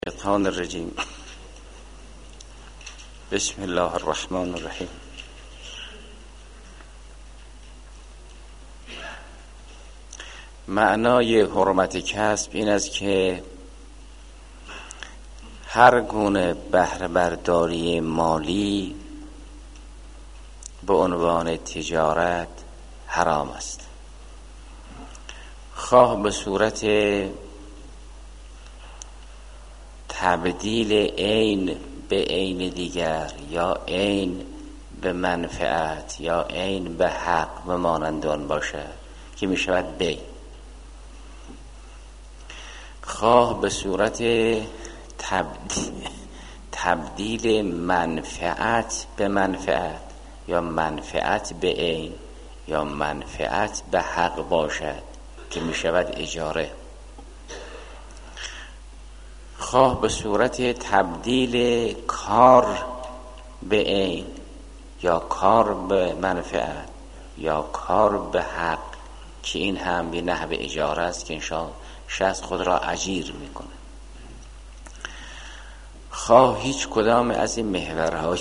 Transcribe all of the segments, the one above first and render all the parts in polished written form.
الشیطان الرجیم. بسم الله الرحمن الرحیم. معنای حرمت کسب این است که هر گونه بهره برداری مالی به عنوان تجارت حرام است، خواه به صورت تبدیل عین به عین دیگر یا عین به منفعت یا عین به حق و مانند آن باشد که می شود بیع، خواه به صورت تبدیل منفعت به منفعت یا منفعت به عین یا منفعت به حق باشد که می شود اجاره، خواه به صورت تبدیل کار به عین یا کار به منفعت یا کار به حق که این هم به نحو اجاره است که انشاء شخص خود را اجیر میکنه، خواه هیچ کدام از این محورهای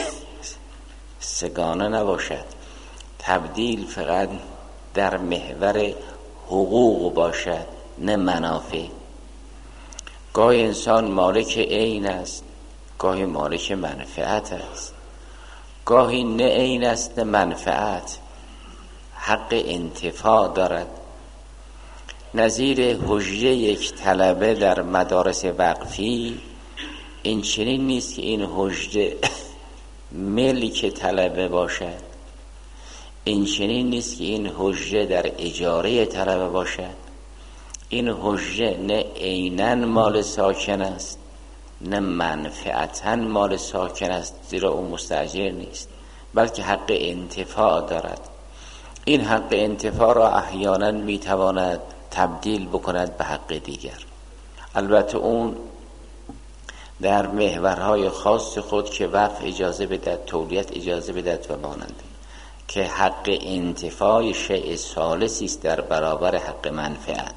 سگانه نباشد، تبدیل فقط در محور حقوق باشد نه منافع. گاهی انسان مالک عین است، گاهی مالک منفعت است، گاهی نه عین است نه منفعت، حق انتفاع دارد. نظیر حجره یک طلبه در مدارس وقفی این چنین نیست که این حجره ملک طلبه باشد، این چنین نیست که این حجره در اجاره طلبه باشد. این حجره نه عیناً مال ساکن است نه منفعتاً مال ساکن است، زیرا او مستاجر نیست بلکه حق انتفاع دارد. این حق انتفاع را احیانا میتواند تبدیل بکند به حق دیگر، البته اون در محورهای خاص خود که وقف اجازه بدهد، تولیت اجازه بدهد و مانند، که حق انتفاع شیء ثالثی است در برابر حق منفعت.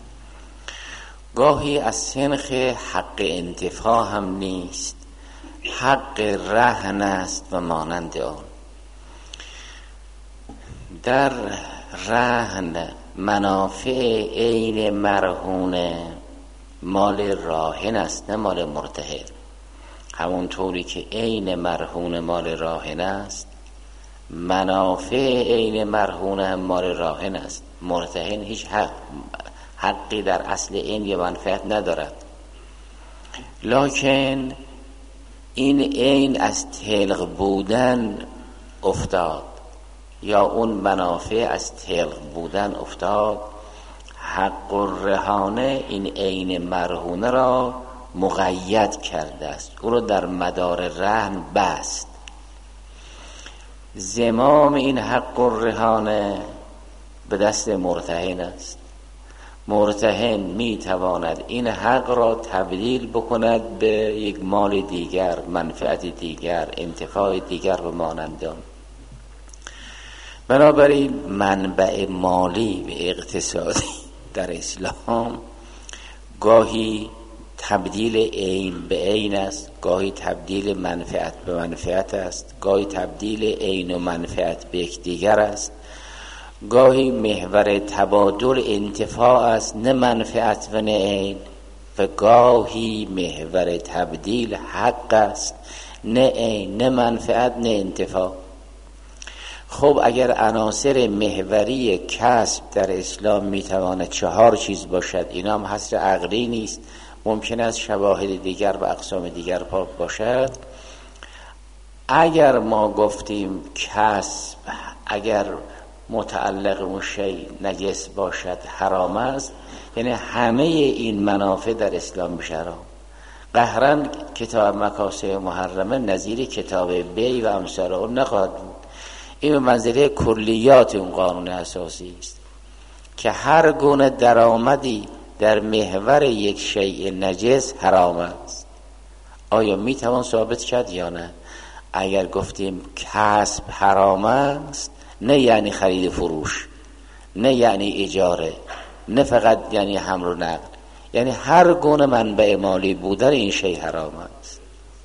گاهی از سنخ حق انتفاع هم نیست، حق رهن است و مانند آن. در رهن منافع عین مرهون مال راهن است نه مال مرتهن، همون طوری که عین مرهون مال راهن است منافع عین مرهون هم مال راهن است. مرتهن هیچ حقی در اصل این یا منفعت ندارد، لکن این عین از تلق بودن افتاد یا اون منافع از تلق بودن افتاد، حق الرهانه این عین مرهونه را مقید کرده است، او را در مدار رهن بست. زمام این حق الرهانه به دست مرتهن است، مرتهن می تواند این حق را تبدیل بکند به یک مال دیگر، منفعت دیگر، انتفاع دیگر و مانند آن. بنابراین منبع مالی و اقتصادی در اسلام گاهی تبدیل عین به عین است، گاهی تبدیل منفعت به منفعت است، گاهی تبدیل عین و منفعت به یک دیگر است، گاهی محور تبادل انتفاع است نه منفعت و نه عین، و گاهی محور تبدیل حق است نه عین نه منفعت نه انتفاع. خب اگر عناصر محوری کسب در اسلام میتواند 4 چیز باشد، اینا هم حصر عقلی نیست، ممکن است شواهد دیگر و اقسام دیگر باشد. اگر ما گفتیم کسب اگر متعلق اون شیء نجس باشد حرام است، یعنی همه این منافع در میشه حرام. قهراً کتاب مکاسب محرمه نظیر کتاب بیع و امثال اون نخواهد بود. این به منزله کلیات اون قانون اساسی است که هر گونه درآمدی در محور یک شیء نجس حرام است. آیا میتوان ثابت کرد یا نه؟ اگر گفتیم کسب حرام است، نه یعنی خرید فروش، نه یعنی اجاره، نه فقط یعنی حمل و نقل، یعنی هر گونه منبع مالی بودن این شی حرام است.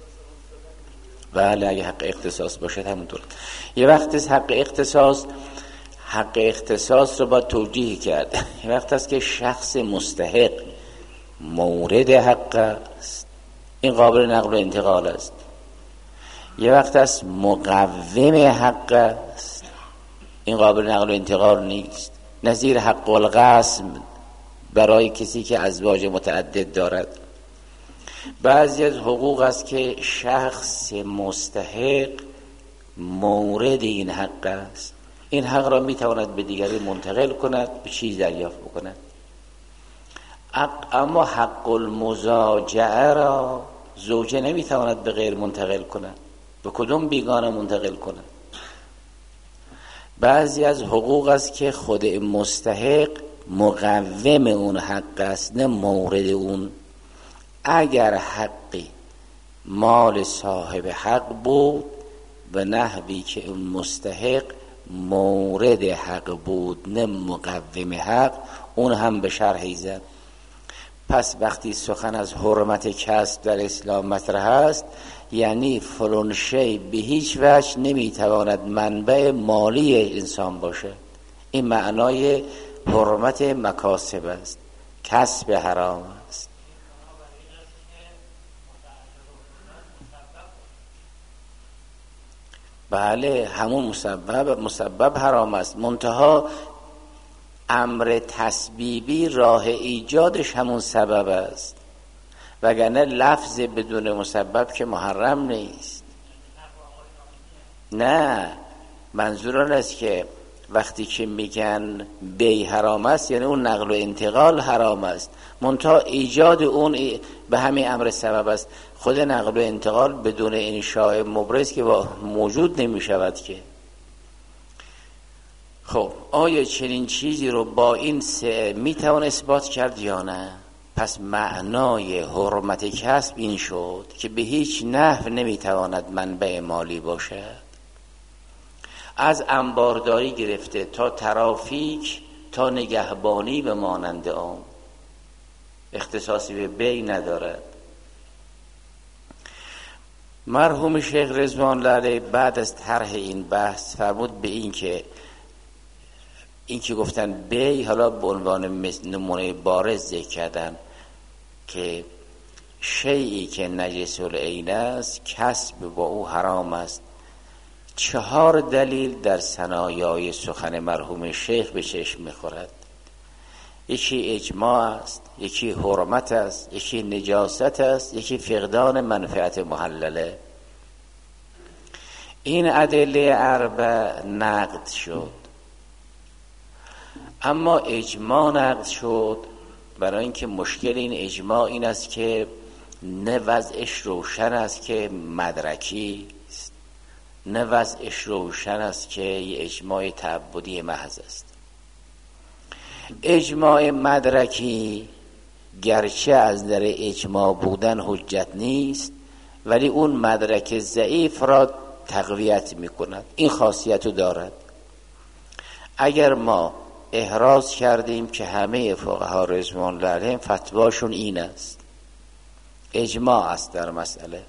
بله اگه حق اختصاص باشد همونطور. یه وقت از حق اختصاص رو باید توجیه کرد. یه وقت است که شخص مستحق مورد حق است، این قابل نقل و انتقال است. یه وقت است مقوم حق است، این قابل نقل و انتقال نیست. نظیر حق القسم برای کسی که ازواج متعدد دارد. بعضی از حقوق است که شخص مستحق مورد این حق است، این حق را میتواند به دیگری منتقل کند، به چیز دریافت بکند. اما حق المزاجعه را زوجه نمیتواند به غیر منتقل کند، به کدوم بیگانه منتقل کند. بعضی از حقوق است که خود مستحق مقوم اون حق است، نه مورد اون. اگر حقی مال صاحب حق بود به نحوی که اون مستحق مورد حق بود نه مقوم حق، اون هم به شرحی زد. پس وقتی سخن از حرمت کسب در اسلام مطرح است، یعنی فلان شی به هیچ وجه نمیتواند منبع مالی انسان باشه. این معنای حرمت مکاسب است، کسب حرام است. بله همون مسبب حرام است، منتها امر تسبیبی راه ایجادش همون سبب است، وگرنه لفظ بدون مسبب که محرم نیست. نه، منظور آن است که وقتی که میگن بی حرام است یعنی اون نقل و انتقال حرام است، منتها ایجاد اون به همین امر سبب است. خود نقل و انتقال بدون انشاء مبرز که موجود نمی شود که. خب آیا چنین چیزی رو با این سه میتوان اثبات کرد یا نه؟ پس معنای حرمت کسب این شد که به هیچ نحو نمیتواند منبع مالی باشد، از انبارداری گرفته تا ترافیک تا نگهبانی به مانند آن، اختصاصی به بی ندارد. مرحوم شیخ رضوان الله علیه بعد از طرح این بحث فرمود به این که گفتن بی، حالا به عنوان نمونه بارز ذکر کردن که شیئی که نجس العین است کسب با او حرام است. 4 دلیل در ثنایای سخن مرحوم شیخ به چشم می‌خورد. یکی اجماع است، یکی حرمت است، یکی نجاست است، یکی فقدان منفعت محلله. این ادله اربع نقد شد، اما اجماع نقد شد برای اینکه مشکل این اجماع این است که نه وضعش روشن است که مدرکی است، نه وضعش روشن است که یه اجماع تعبدی محض است. اجماع مدرکی گرچه از در اجماع بودن حجت نیست، ولی اون مدرک ضعیف را تقویت میکند، این خاصیت رو دارد. اگر ما احراز کردیم که همه فقها رضوان الله علیهم فتواشون این است، اجماع است در مسئله،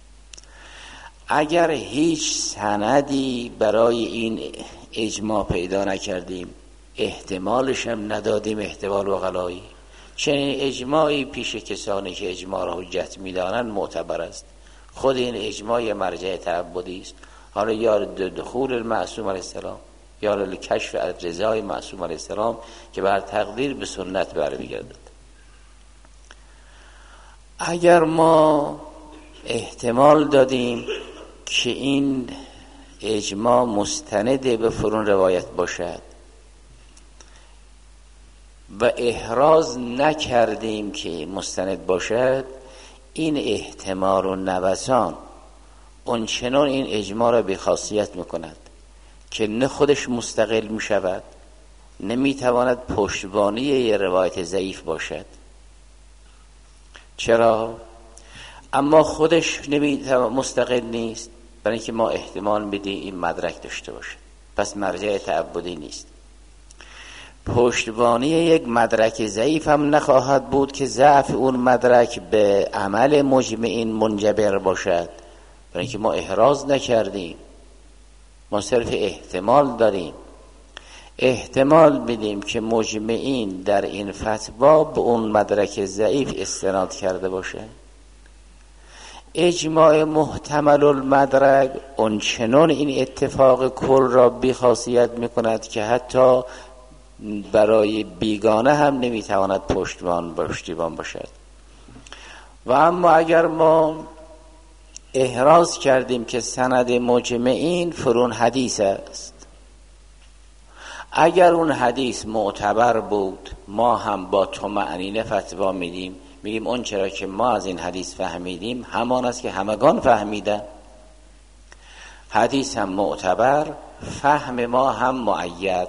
اگر هیچ سندی برای این اجماع پیدا نکردیم، احتمالش هم ندادیم احتمال وغلایی، چنین اجماعی پیش کسانی که اجماع را حجت می‌دانند معتبر است. خود این اجماع مرجع تعبدی است، حالا یا دخول المعصوم علیه السلام یا کشف رضای معصوم علیه السلام که بر تقدیر به سنت برمیگردد. اگر ما احتمال دادیم که این اجماع مستند به فرون روایت باشد و احراز نکردیم که مستند باشد، این احتمال و نوسان اونچنان این اجماع را به خاصیت میکند که نه خودش مستقل میشود، نمیتواند پشتوانه یه روایت ضعیف باشد. چرا؟ اما خودش مستقل نیست، برای اینکه ما احتمال بدیم این مدرک داشته باشه، پس مرجع تعبدی نیست. پشتوانی یک مدرک ضعیف هم نخواهد بود که ضعف اون مدرک به عمل مجمعین منجبر باشد، برای اینکه ما احراز نکردیم، ما صرف احتمال داریم، احتمال میدیم که مجمعین در این فتوا به اون مدرک ضعیف استناد کرده باشه. اجماع محتمل المدرک اونچنان این اتفاق کل را بی‌خاصیت میکند که حتی برای بیگانه هم نمیتواند پشتیبان باشد. و اما اگر ما احراز کردیم که سند مجمعین فرون حدیث است، اگر اون حدیث معتبر بود ما هم با طمأنینه فتوا میگیم اون چرا که ما از این حدیث فهمیدیم همان است که همگان فهمیدن، حدیث هم معتبر، فهم ما هم مؤید.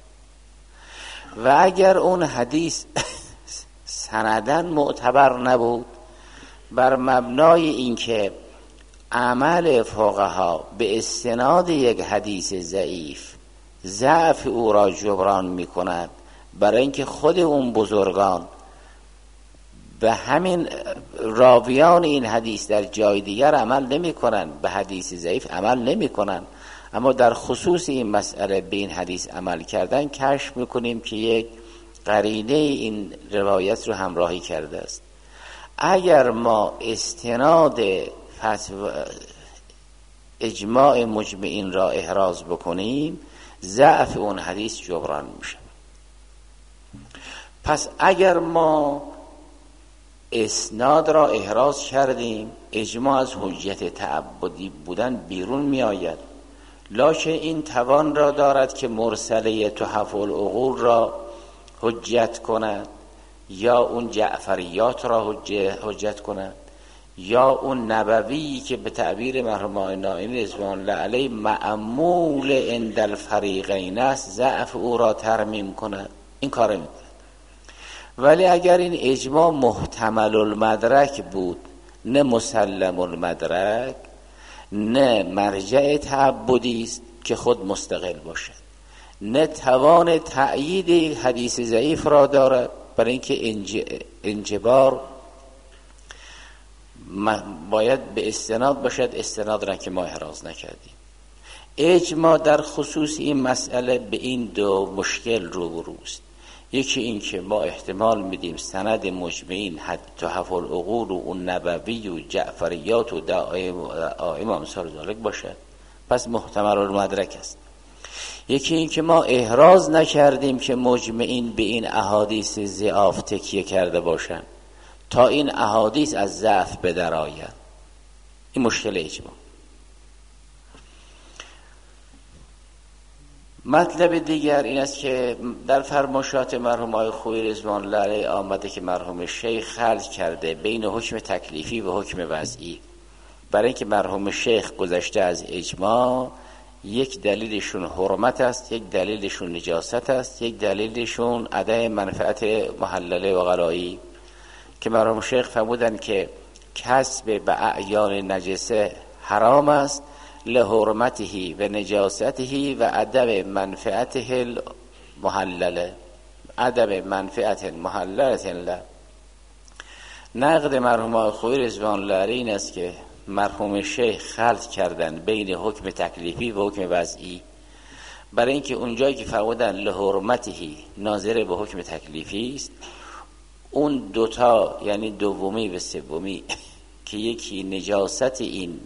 و اگر اون حدیث سندن معتبر نبود، بر مبنای اینکه عمل فقها به استناد یک حدیث ضعیف ضعف او را جبران می کند، برای اینکه خود اون بزرگان به همین راویان این حدیث در جای دیگر عمل نمی کنند، به حدیث ضعیف عمل نمی کنند، اما در خصوص این مسئله به این حدیث عمل کردن، کشف می کنیم که یک قرینه این روایت رو همراهی کرده است. اگر ما استناد اجماع مجمعین را احراز بکنیم، ضعف اون حدیث جبران میشه. پس اگر ما اسناد را احراز کردیم، اجماع از حجت تعبدی بودن بیرون می آید، لکن این توان را دارد که مرسله تحف العقول را حجت کند، یا اون جعفریات را حجت کند، یا اون نبوی که به تعبیر مرحوم آقای نائینی رضوان الله علیه معمول عند الفریقین است، ضعف او را ترمیم کند. این کار میکند. ولی اگر این اجماع محتمل المدرک بود، نه مسلم المدرک، نه مرجع تعبدی است که خود مستقل باشد، نه توان تأیید حدیث ضعیف را دارد، برای اینکه انجبار باید به استناد باشد، استناد را که ما احراز نکردیم. اجماع در خصوص این مسئله به این دو مشکل روبروست. یکی این که ما احتمال میدیم سند مجمعین تحف العقول و اون نبوی و جعفریات و دائم امثال ذالک باشد، پس محتمل المدرک است. یکی این که ما احراز نکردیم که مجمعین به این احادیث ضعاف تکیه کرده باشند تا این احادیث از ضعف به در آید. این مشکل اجماع. مطلب دیگر این است که در فرمایشات مرحوم آقای خویی رضوان الله علیه آمده که مرحوم شیخ خلط کرده بین حکم تکلیفی و حکم وضعی، برای اینکه مرحوم شیخ گذشته از اجماع، یک دلیلشون حرمت است، یک دلیلشون نجاست است، یک دلیلشون عدم منفعت محلله و غرایی، که مرحوم شیخ فرمودن که کسب به اعیان نجسه حرام است لحرمته و نجاسته و عدم منفعته المحلله، عدم منفعت محلله له. نقد مرحوم خویی رضوان الله علیه این است که مرحوم شیخ خلط کردن بین حکم تکلیفی و حکم وضعی، برای اینکه اونجایی که فرمودن لحرمته ناظر به حکم تکلیفی است، اون دوتا یعنی دومی و سومی که یکی نجاست این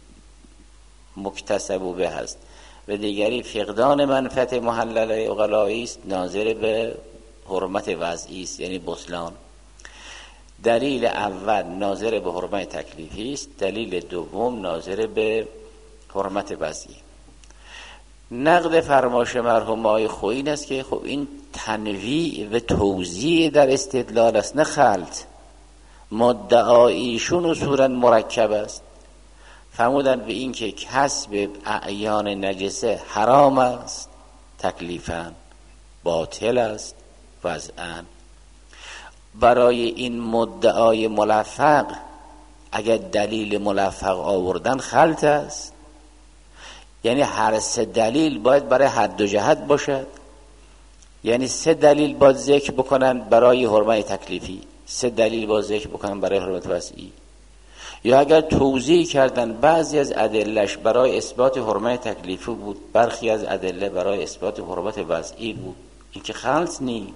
مکتسب به هست و دیگری فقدان منفعت محلله عقلایی است، ناظر به حرمت وضعی است یعنی بطلان. دلیل اول ناظر به حرمت تکلیفی است، دلیل دوم ناظر به حرمت وضعی. نقد فرمایش مرحوم آقای خویی این است که خب این تنویع و توزیع در استدلال است، نه خلط. مدعایشون اصولا مرکب است. فرمودن به این که کسب اعیان نجسه حرام است تکلیفاً، باطل است وضعاً. برای این مدعای ملفق اگر دلیل ملفق آوردن خلط است، یعنی هر سه دلیل باید برای حد و جهت باشد. یعنی 3 دلیل باید ذکر بکنن برای حرمت تکلیفی، 3 دلیل باید ذکر بکنن برای حرمت وضعی. یا اگر توضیح کردن بعضی از ادلهش برای اثبات حرمت تکلیفی بود، برخی از ادله برای اثبات حرمت وضعی بود، این که خلط نیست.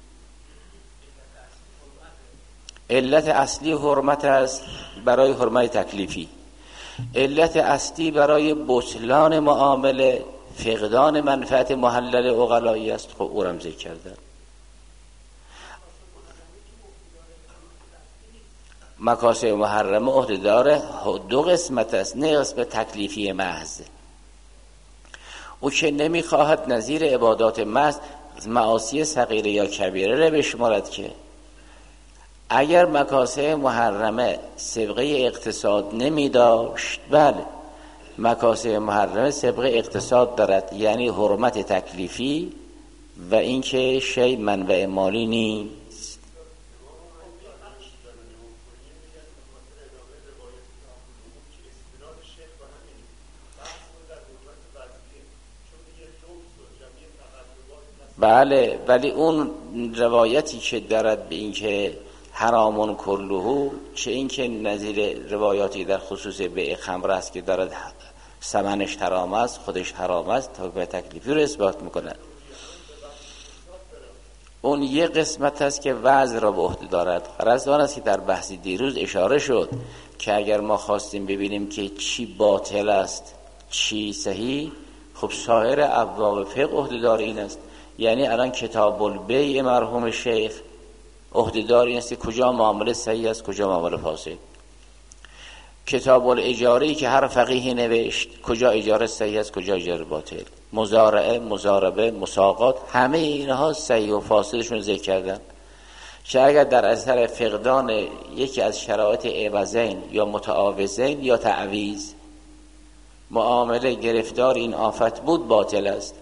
علت اصلی حرمت است برای حرمت تکلیفی، علت اصلی برای بطلان معامله فقدان منفعت محلل عقلایی است. خب او را ذکر کردن. مکاسب محرمه عهده‌دار 2 قسمت است، نه قسمت تکلیفی محض. او که نمیخواهد نظیر عبادات محض معاصی صغیره یا کبیره را بشمارد که اگر مکاسب محرمه سابقه اقتصاد نمی داشت، بله مکاسب محرمه سابقه اقتصاد دارد، یعنی حرمت تکلیفی و اینکه شی منبع مالی نیست. بله، ولی اون روایتی که دارد به اینکه حرامون کلهو، چه اینکه نظیر روایاتی در خصوص بیع خمر است که دارد ثمنش حرام است، خودش حرام است، تا به تکلیفی رو اثبات میکنند. اون یه قسمت است که وضع را به عهده دارد. غرض آن است که در بحث دیروز اشاره شد که اگر ما خواستیم ببینیم که چی باطل است چی صحیح، خب سایر ابواب فقه عهده‌دار این است. یعنی الان کتاب البیع مرحوم شیخ عهده‌دار این است که کجا معامله صحیح است کجا معامله فاسد. کتاب الاجاره‌ای که هر فقیهی نوشت کجا اجاره صحیح است کجا اجاره باطل. مزارعه، مضاربه، مساقات، همه اینها صحیح و فاسدشون ذکر کردن که اگر در اثر فقدان یکی از شرایط عوضین یا متعاوضین یا تعویض معامله گرفتار این آفت بود باطل است.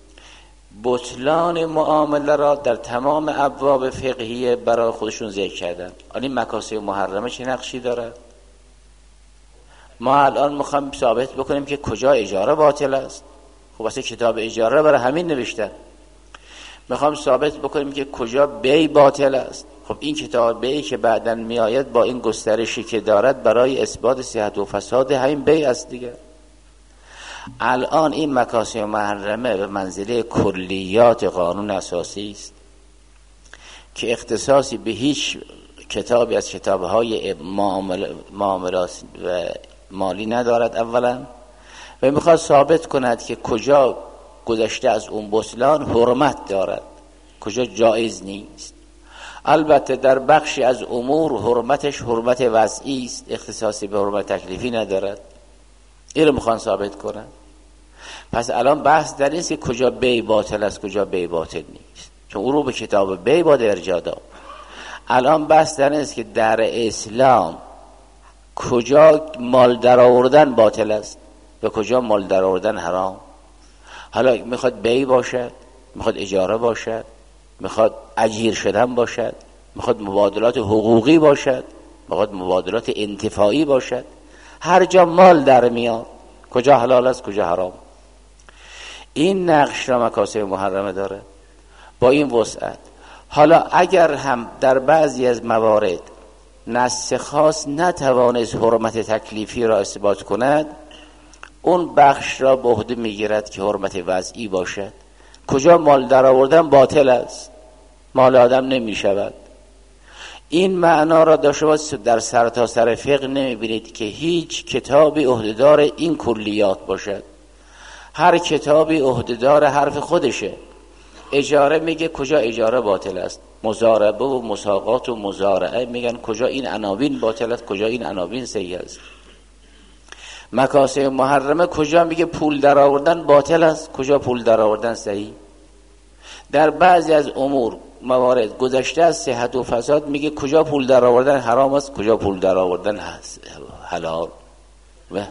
بطلان معامله را در تمام ابواب فقهیه برای خودشون ذکر کردن. این مکاسب محرمه چه نقشی داره؟ ما الان میخوام ثابت بکنیم که کجا اجاره باطل است. خب واسه کتاب اجاره برای همین نوشتن. میخوام ثابت بکنیم که کجا بیع باطل است. خب این کتاب بیعی که بعداً میآید با این گسترشی که دارد برای اثبات صحت و فساد همین بیع است دیگه. الان این مکاسب محرمه به منزله کلیات قانون اساسی است که اختصاصی به هیچ کتابی از کتابهای معاملات و مالی ندارد اولا، و میخواد ثابت کند که کجا گذشته از اون بطلان حرمت دارد کجا جایز نیست. البته در بخشی از امور حرمتش حرمت وضعی است، اختصاصی به حرمت تکلیفی ندارد. این رو میخوان ثابت کنن. پس الان بحث در نیست که کجا بیع باطل است کجا بیع باطل نیست، چون او رو به کتاب بیع باید ارجاع داد. الان بحث در نیست که در اسلام کجا مال در آوردن باطل است و کجا مال در آوردن حرام. حالا میخواد بیع باشد، میخواد اجاره باشد، میخواد اجیر شدن باشد، میخواد مبادلات حقوقی باشد، میخواد مبادلات انتفاعی باشد، هر جا مال در میاد کجا حلال است کجا حرام. این نقش را مکاسب محرمه داره با این وسعت. حالا اگر هم در بعضی از موارد نص خاص نتوانست حرمت تکلیفی را اثبات کند، اون بخش را به عهده میگیرد که حرمت وضعی باشد. کجا مال در آوردن باطل است، مال آدم نمی شود. این معنا را در شما در سرتاسر فقه نمیبینید که هیچ کتابی عهده‌دار این کلیات باشد. هر کتابی عهده‌دار حرف خودشه. اجاره میگه کجا اجاره باطل است، مضاربه و مساقات و مزارعه میگن کجا این عناوین باطل است کجا این عناوین صحیح است. مکاسب محرمه کجا میگه پول در آوردن باطل است کجا پول در آوردن صحیح. در بعضی از امور موارد گذشته از صحت و فساد میگه کجا پول در آوردن حرام است کجا پول در آوردن حلال. و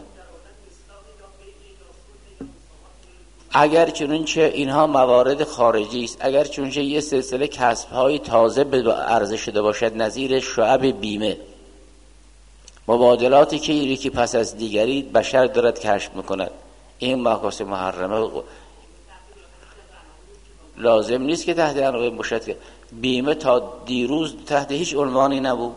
اگر چنانچه اینها موارد خارجی است، اگر چنانچه یه سلسله کسب‌های تازه به عرضه شده باشد، نظیر شعب بیمه، مبادلاتی که یکی پس از دیگری بشر دارد کشف میکند، این مکاسب محرمه لازم نیست که تحت عنوان باشد که بیمه تا دیروز تحت هیچ عنوانی نبود.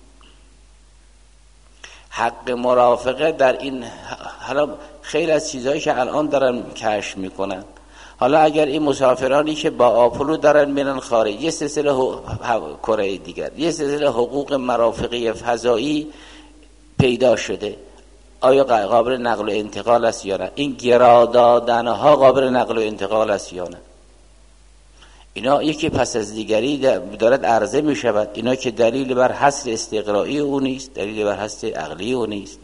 حق مرافقه در این، حالا خیلی از چیزهایی که الان دارن کشف میکنن، حالا اگر این مسافرانی که با آپولو دارن میرن خارج، یه سلسله کره دیگر، یه سلسله حقوق مرافقی فضایی پیدا شده، آیا قابل نقل و انتقال است یا نه؟ این گرا دادنها قابل نقل و انتقال است یا نه؟ اینا یکی پس از دیگری دارد عرضه می شود. اینا که دلیل بر حصر استقرایی او نیست، دلیل بر حصر عقلی او نیست.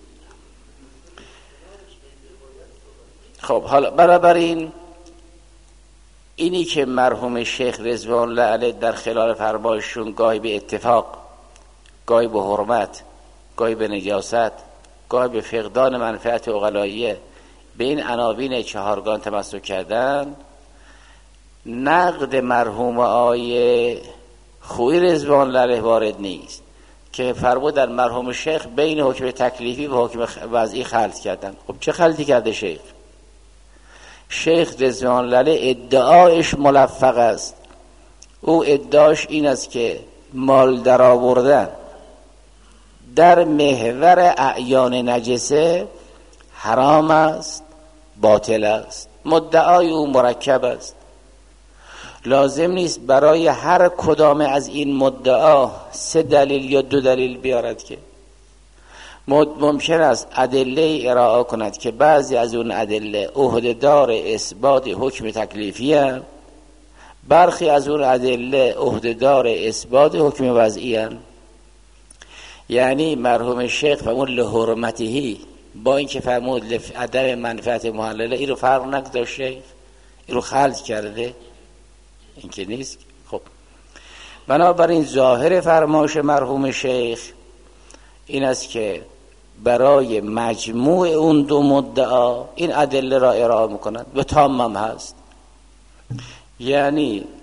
خب حالا برابر اینی که مرحوم شیخ رضوان الله علیه در خلال فرمایششون گاهی به اتفاق، گاهی به حرمت، گاهی به نجاست، گاهی به فقدان منفعت عقلاییه به این عناوین چهارگان تمسک کردن، نقد مرحوم آیه خویی رضوان الله علیه وارد نیست که فرمود در مرحوم شیخ بین حکم تکلیفی و حکم وضعی خلط کردن. خب چه خلطی کرده شیخ؟ شیخ رضوان الله علیه ادعایش ملفق است. او ادعاش این است که مال در آوردن در محور اعیان نجسه حرام است، باطل است. مدعای او مرکب است. لازم نیست برای هر کدام از این مدعا 3 دلیل یا 2 دلیل بیارد که ممکن است ادله ارائه کند که بعضی از اون ادله عهده‌دار اثبات حکم تکلیفی هستند، برخی از اون ادله عهده‌دار اثبات حکم وضعی هستند. یعنی مرحوم شیخ فرمود لحرمتهی، با اینکه فرمود عدم منفعت محلله، این رو فرق نگذاشت شیخ، این رو خلط کرده، این که نیست. خب بنابراین ظاهر فرمایش مرحوم شیخ این است که برای مجموع اون 2 مدعا این ادله را ارائه میکنند و تمام هست. یعنی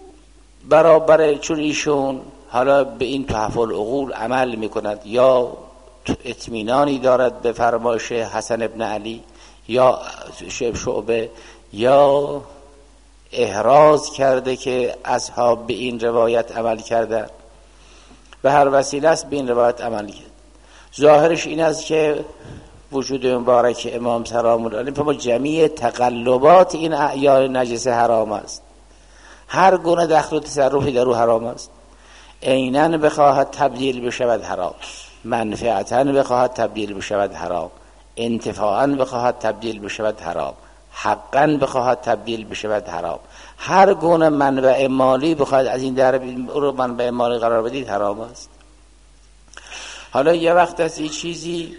برابر چون ایشون حالا به این تحفل العقول عمل میکند یا اطمینانی دارد به فرمایش حسن ابن علی یا شعبه، یا احراز کرده که اصحاب به این روایت عمل کردن، به هر وسیله است به این روایت عمل کرد. ظاهرش این است که وجود مبارک امام سلام الله علیه با جمیع تقلبات این اعیان نجس حرام است. هر گونه دخل و تصرفی در او حرام است. عیناً بخواهد تبدیل بشود حرام، منفعتاً بخواهد تبدیل بشود حرام، انتفاعاً بخواهد تبدیل بشود حرام، حقاً بخواهد تبدیل بشود حرام. هر گونه منبع مالی بخواهد از این در رو منبع مالی قرار بدید حرام است. حالا یه وقت از این چیزی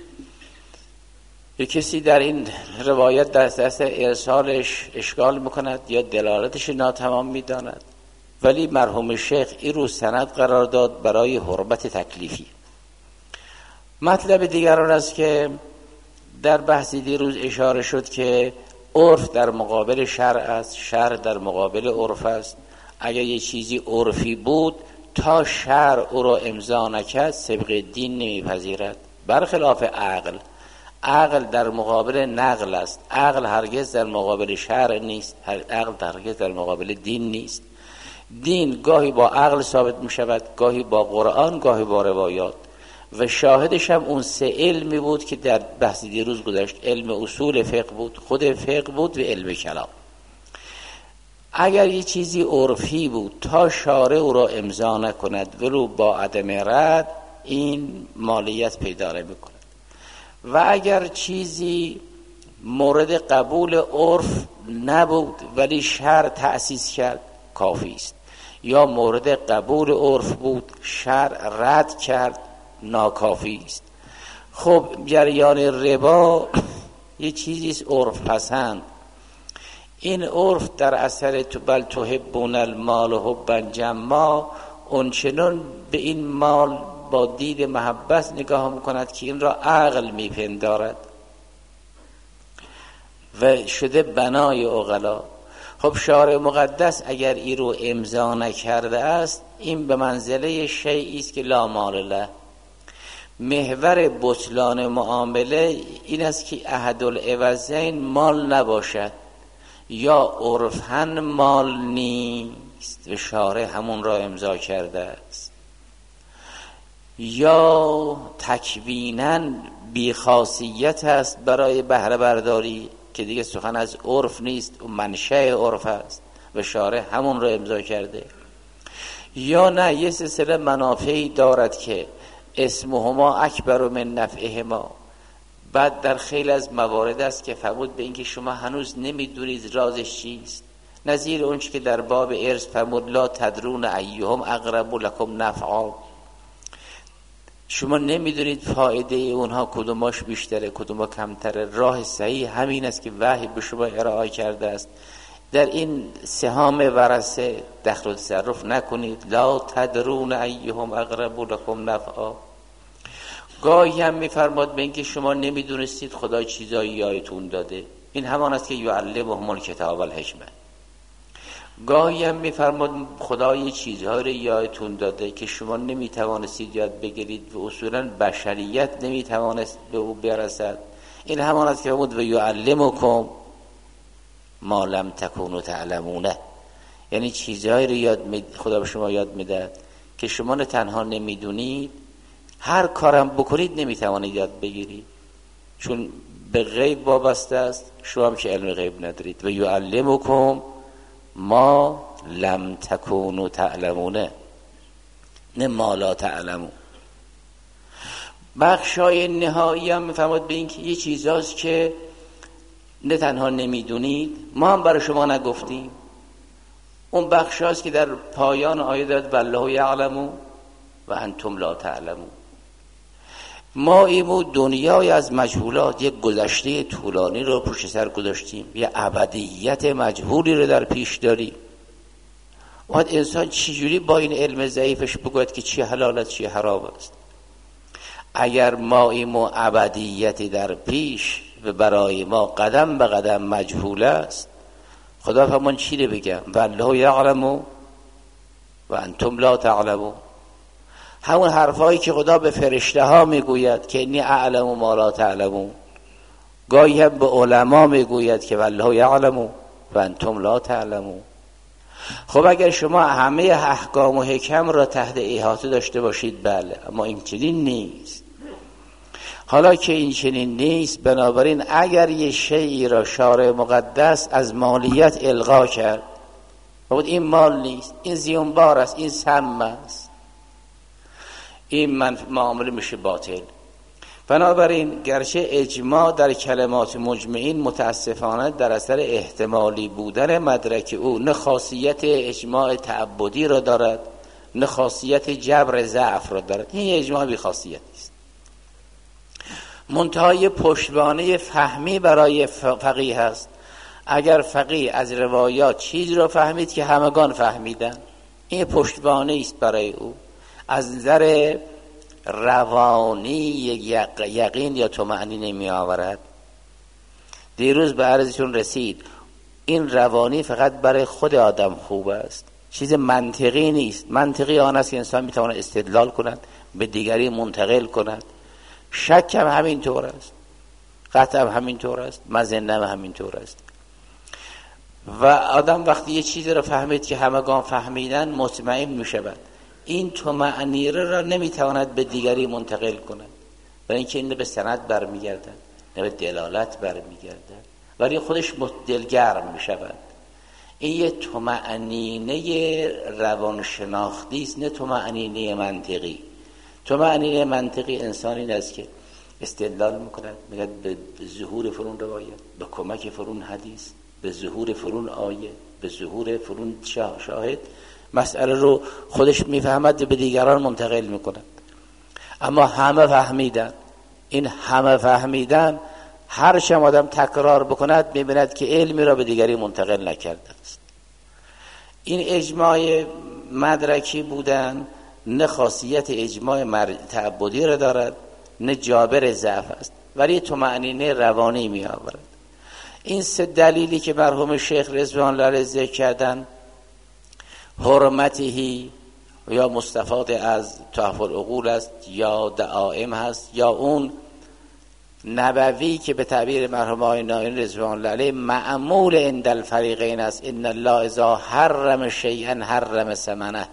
یه کسی در این روایت در دست ارسالش اشکال میکند یا دلالتش ناتمام میداند، ولی مرحوم شیخ این رو سند قرار داد برای حرمت تکلیفی. مطلب دیگر است که در بحثی دیروز اشاره شد که عرف در مقابل شرع است، شرع در مقابل عرف است. اگر یه چیزی عرفی بود تا شرع او را امضا نکرد سبق دین نمیپذیرد، برخلاف عقل. عقل در مقابل نقل است، عقل هرگز در مقابل شرع نیست، عقل هرگز در مقابل دین نیست. دین گاهی با عقل ثابت می شود، گاهی با قرآن، گاهی با روایات. و شاهدش هم اون 3 علمی بود که در بحث دیروز گذشت. علم اصول فقه بود، خود فقه بود و علم کلام. اگر یه چیزی عرفی بود تا شارع او را امضا نکند ولو با عدم رد، این مالیت پیدا نمی‌کند. و اگر چیزی مورد قبول عرف نبود ولی شرع تأسیس کرد کافی است، یا مورد قبول عرف بود شرع رد کرد ناکافی است. خب جریان ربا یه چیزی است عرف پسند. این عرف در اثر بل تحبون المال حبا جما، اونچنان به این مال با دید محبت نگاه میکند که این را عقل میپندارد و شده بنای عقلا. خب شارع مقدس اگر این رو امضا نکرده است، این به منزله شیئی است که لا مال له. محور بطلان معامله این است که احد العوضین مال نباشد، یا عرفاً مال نیست و شارع همون را امضا کرده است، یا تکویناً بی خاصیت است برای بهره برداری که دیگه سخن از عرف نیست و منشأ عرف است و شارع همون را امضا کرده، یا نه یه سلسله منافعی دارد که اسمهما اکبر من نفعهما. بعد در خیلی از موارد است که فرمود به اینکه شما هنوز نمیدونید رازش چیست، نظیر اون که در باب ارث فرمود لا تدرون ایهم اقرب لکم نفعا، شما نمیدونید فایده اونها کدوماش بیشتره کدوما کمتره. راه صحیح همین است که وحی به شما ارائه کرده است. در این سهام ورثه دخل و تصرف نکنید. لا تدرون ایهم اقرب لکم نفعا. گاهی هم میفرماد به اینکه شما نمیدونستید خدا چیزایی یادتون داده، این همان است که یعلمهم الکتاب والحکمه. گاهی هم میفرماد خدای چیزهایی رو یادتون داده که شما نمیتوانستید یاد بگیرید و اصولا بشریت نمیتوانست به او برسد، این همان است که فرمود و یعلمکم ما لم تکونوا تعلمونه، یعنی چیزهایی رو خدا به شما یاد میده که شما نه تنها نمیدونید، هر کارم بکنید نمیتوانید یاد بگیرید، چون به غیب وابسته است، شما هم که علم غیب ندارید. و یعلمکم ما لم تکونوا تعلمونه، نه ما لا تعلمون. بخشای نهایی هم میفرماد به این که یه چیزاست که نه تنها نمیدونید، ما هم برای شما نگفتیم. اون بخشاست که در پایان آیه داد والله یعلم و انتم لا تعلمون. ما ایمو دنیای از مجهولات، یک گذشته طولانی رو پشت سر گذاشتیم، یه ابدیت مجهولی رو در پیش داریم. وقت انسان چجوری با این علم ضعیفش بگوید که چی حلالت چی حرام است؟ اگر ما ایمو ابدیتی در پیش و برای ما قدم به قدم مجهول است، خدا فرمان چی رو بگم؟ والله یعلم و انتم لا تعلمون. همون حرفایی که خدا به فرشته ها میگوید که انی اعلم ما لا تعلمون، گاهی هم به علما میگوید که والله یعلم و انتم لا تعلمون. خب اگر شما همه احکام و حکم را تحت احاطه داشته باشید بله، اما این چنین نیست. حالا که این چنین نیست، بنابراین اگر یه شیئی را شارع مقدس از مالیت الغا کرد، بود این مال نیست، این زیانبار است، این سم است، این معامله میشه باطل. بنابراین گرچه اجماع در کلمات مجمعین متاسفانه در اثر احتمالی بودن مدرک او نه خاصیت اجماع تعبدی را دارد نه خاصیت جبر ضعف را دارد، این اجماع بی خاصیت است. منتهای پشتوانه فهمی برای فقیه است. اگر فقیه از روایات چیزی را فهمید که همگان فهمیدن، این پشتوانه است برای او. از نظر روانی یقین یا طمأنینه می آورد. دیروز به عرضتون رسید این روانی فقط برای خود آدم خوب است، چیز منطقی نیست. منطقی آن است که انسان می تواند استدلال کند، به دیگری منتقل کند. شک هم همین طور است، قطع هم همین طور است، مظنه هم همین طور است. و آدم وقتی یه چیزی رو فهمید که همگان فهمیدن مطمئن می شود. این طمأنینه را نمیتواند به دیگری منتقل کند، برای اینکه این به سند برمیگردد نه به دلالت برمیگردد، ولی خودش دلگرم میشود. این یه طمأنینه روانشناختی است، نه طمأنینه منطقی. طمأنینه منطقی انسان این است که استدلال میکند، میگه به ظهور فرون روایت، به کمک فرون حدیث، به ظهور فرون آیه، به ظهور فرون شاهد مسئله رو خودش میفهمد و به دیگران منتقل میکند. اما همه فهمیدن، این همه فهمیدن هر چند آدم تکرار بکند میبیند که علمی را به دیگری منتقل نکرده است. این اجماع مدرکی بودن نه خاصیت اجماع تعبدی را دارد نه جابر ضعف است، ولی طمأنینه روانی می آورد. این سه دلیلی که مرحوم شیخ رضوان الله ذکر کردن، حرمتهی یا مستفاد از تحف العقول است یا دعائم هست یا اون نبوی که به تعبیر مرحوم آقای نایمی رضوان الله علیه معمول عند الفریقین است. ان الله اذا حرم شیئا حرم ثمنه.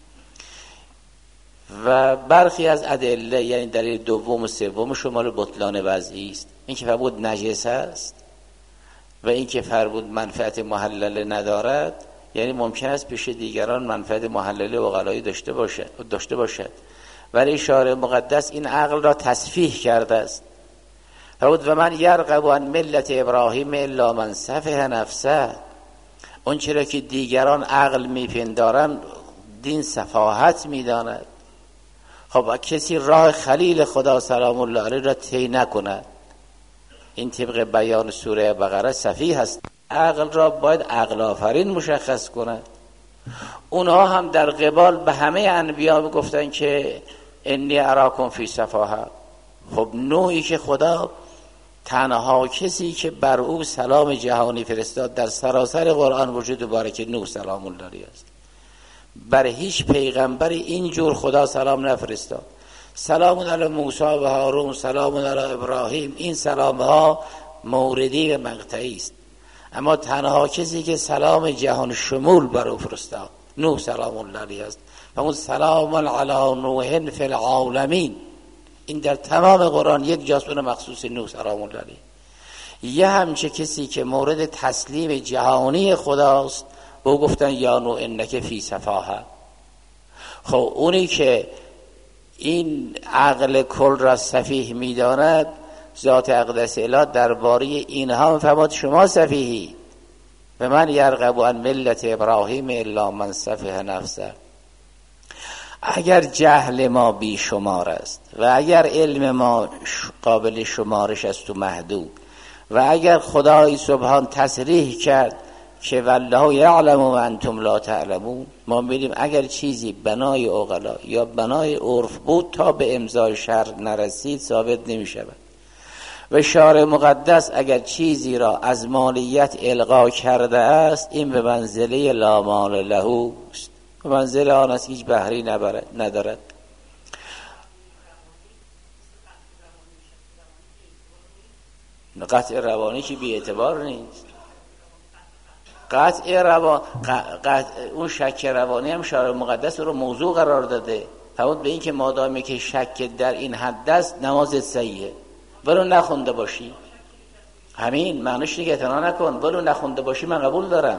و برخی از ادله، یعنی دلیل دوم و سوم شمال بطلان وضعی است. این که فرمود نجس است و این که فرمود منفعت محلله ندارد، یعنی ممکن است پیش دیگران منفعت محلله و غلایی داشته باشد، ولی شارع مقدس این عقل را تصفیح کرده است. فرمود و من یرغب عن ملت ابراهیم الا من سفه نفسه. اون چرا که دیگران عقل میپندارن دین سفاهت میداند. خب کسی راه خلیل خدا سلام الله علیه را طی نکند، این طبق بیان سوره بقره سفیه هست. عقل را باید عقل آفرین مشخص کند. اونها هم در قبال به همه انبیا میگفتن که انی اراکم فی سفاهه. خب نوعی که خدا تنها کسی که بر او سلام جهانی فرستاد در سراسر قرآن وجود مبارک نوح سلام الله علیه است. بر هیچ پیغمبری اینجور خدا سلام نفرستاد. سلام علی موسی و هارون، سلام علی ابراهیم، این سلام ها موردی و مقطعی است. اما تنها کسی که سلام جهان شمول بر او فرستاد نوح سلام الله علیه است. و اون سلام علی نوح فی العالمین، این در تمام قرآن یک جاست اون مخصوص نوح سلام الله علیه. یه همچه کسی که مورد تسلیم جهانی خداست به او گفتن یا نوح انک فی سفاهه. خب اونی که این عقل کل را سفیه میداند، ذات اقدس اله درباره اینها فرمود شما سفیهی. و من یرغب عن ملت ابراهیم الا من سفه نفسه. اگر جهل ما بی شمار است و اگر علم ما قابل شمارش است و محدود، و اگر خدای سبحان تصریح کرد که والله یعلم و انتم لا تعلمون، ما می‌بینیم اگر چیزی بنای عقلا یا بنای عرف بود تا به امضای شرع نرسید ثابت نمی‌شود. و شارع مقدس اگر چیزی را از مالیت القا کرده است، این به منزله لا مال له است، به منزله آن است هیچ بهری ندارد. قطع روانی که بی اعتبار نیست. اون شک روانی هم شارع مقدس رو موضوع قرار داده. فرمود به این که مادامی که شک در این حد است نمازت صحیحه، ولو نخونده باشی. همین معنیش دیگه اعتنا نکن، ولو نخونده باشی من قبول دارم.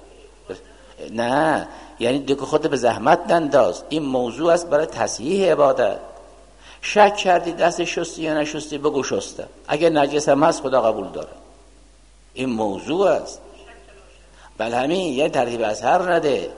نه یعنی دیگه خود به زحمت ننداز، این موضوع است برای تصحیح عبادت. شک کردی دست شستی یا نشستی، بگو شستم. اگه نجس هم هست خدا قبول داره، این موضوع است. بل همین یه ترتیب اثر نده.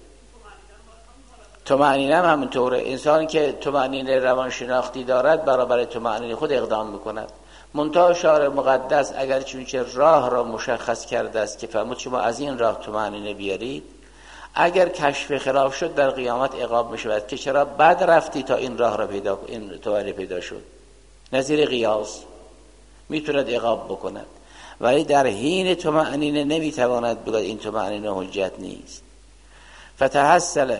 طمأنینه هم همینطوره. انسان که طمأنینه روانشناختی دارد برابر طمأنینه خود اقدام میکند. منتها شارع مقدس اگر چونچه راه را مشخص کرده است که فرمود شما از این راه طمأنینه بیارید، اگر کشف خلاف شد در قیامت عقاب میشود که چرا بد رفتی تا این راه را این طمأنینه پیدا شد. نظیر قیاس میتوند عقاب بکند، ولی در حین طمأنینه نمیتواند بگوید این طمأنینه حجت نیست. فتحصل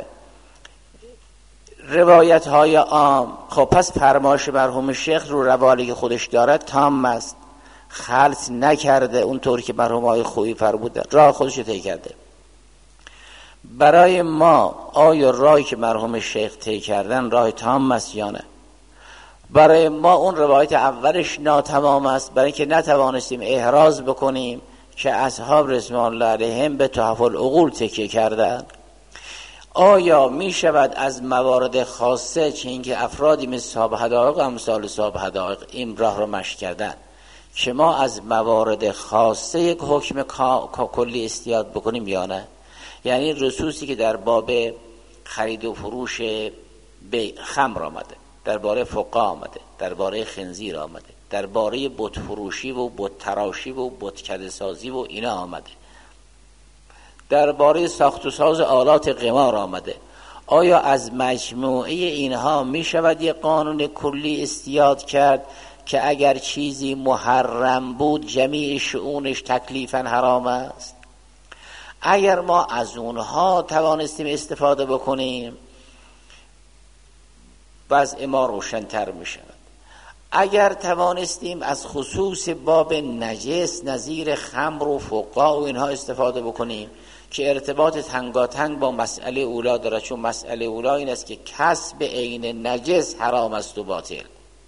روایت های عام. خب پس فرمایش مرحوم شیخ رو روالی که خودش دارد تام است، خلط نکرده اونطوری که مرحوم های خویی فرمودن، راه خودش رو طی کرده. برای ما آیا راهی که مرحوم شیخ طی کردن راه تام است یا نه؟ برای ما اون روایت اولش ناتمام است، برای اینکه نتوانستیم احراز بکنیم که اصحاب رضوان الله علیهم به تحف العقول تکیه کردن. آیا می شود از موارد خاصه، چه اینکه افرادی مثل صاحب حدائق و امثال صاحب حدائق این راه رو مشی کردن، که ما از موارد خاصه یک حکم کلی استیاد بکنیم یا نه؟ یعنی رسوسی که در باب خرید و فروش خمر آمده، درباره فقه آمده، درباره خنزیر آمده، درباره بت فروشی و بت تراشی و بتکده سازی و اینا آمده، درباره ساخت و ساز آلات قمار آمده، آیا از مجموعه اینها می شود یک قانون کلی استیاد کرد که اگر چیزی محرم بود جمیع شؤونش تکلیفاً حرام است؟ اگر ما از اونها توانستیم استفاده بکنیم وضع ما روشن‌تر می شود. اگر توانستیم از خصوص باب نجس نظیر خمر و فقاع و اینها استفاده بکنیم که ارتباط تنگاتنگ با مسئله اولا داره، چون مسئله اولا این است که کسب عین نجس حرام است و باطل.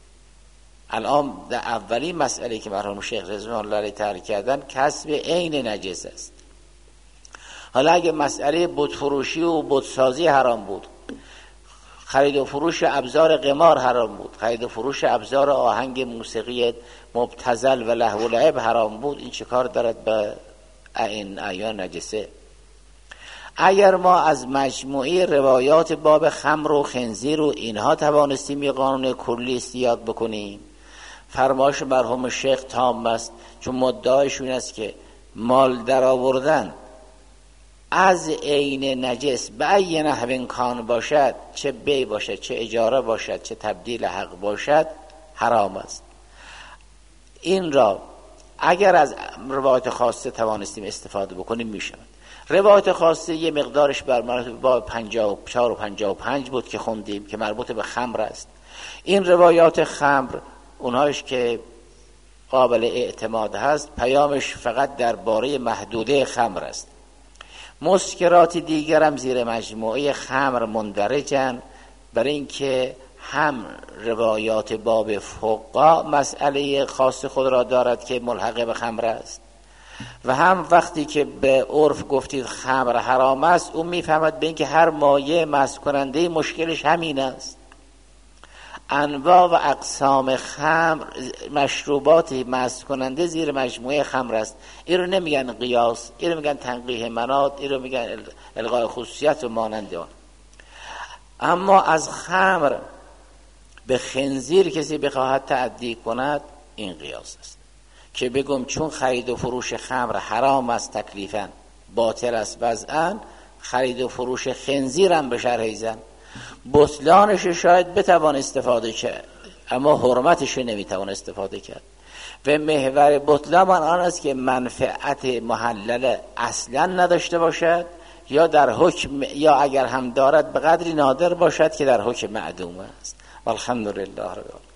الان در اولین مسئله که مرحوم شیخ رضوان الله علیه طرح کردن کسب عین نجس است. حالا اگه مسئله بت فروشی و بت سازی حرام بود، خرید و فروش ابزار قمار حرام بود، خرید و فروش ابزار آهنگ موسیقی مبتذل و لهو و لعب حرام بود، این چه کار دارد به این اعیان نجسه؟ اگر ما از مجموعه روایات باب خمر و خنزیر و اینها توانستیم یه قانون کلی استیاد بکنیم، فرمایش مرحوم شیخ تام است، چون مدعایشون است که مال در آوردن از عین نجس به ای نحو کان باشد، چه بی باشد، چه اجاره باشد، چه تبدیل حق باشد، حرام است. این را اگر از روایت خاصه توانستیم استفاده بکنیم میشود. روایت خاصه یه مقدارش بر با 54 و 55 بود که خوندیم که مربوط به خمر است. این روایات خمر اونهاش که قابل اعتماد هست، پیامش فقط درباره محدوده خمر است. مسکرات دیگر هم زیر مجموعه خمر مندرجن، برای اینکه هم روایات باب فقاع مسئله خاص خود را دارد که ملحق به خمر است و هم وقتی که به عرف گفتید خمر حرام است، اون میفهمد به اینکه هر مایه مست کننده مشکلش همین است. انواع و اقسام خمر، مشروبات مست کننده زیر مجموعه خمر است. این رو نمیگن قیاس، این رو میگن تنقیح مناط، این رو میگن الغاء خصوصیت و مانند آن. اما از خمر به خنزیر کسی بخواهد تعدی کند، این قیاس است که بگم چون خرید و فروش خمر حرام است تکلیفاً، باطل است وضعاً، خرید و فروش خنزیر هم به شرح زن بطلانش شاید بتوان استفاده کرد اما حرمتش نمیتوان استفاده کرد. و محور بطلان آن است که منفعت محلل اصلا نداشته باشد یا در حکم، یا اگر هم دارد به قدری نادر باشد که در حکم معدوم است. والحمدلله رب العالمین.